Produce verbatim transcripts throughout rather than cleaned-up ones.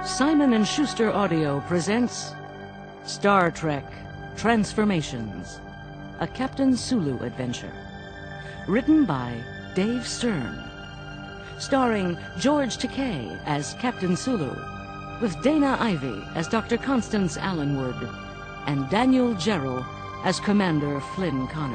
Simon and Schuster Audio presents Star Trek Transformations, a Captain Sulu adventure. Written by Dave Stern. Starring George Takei as Captain Sulu, with Dana Ivey as Doctor Constance Allenwood, and Daniel Gerald as Commander Flynn Connor.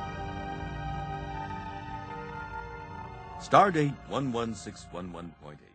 Stardate one one six one one point eight.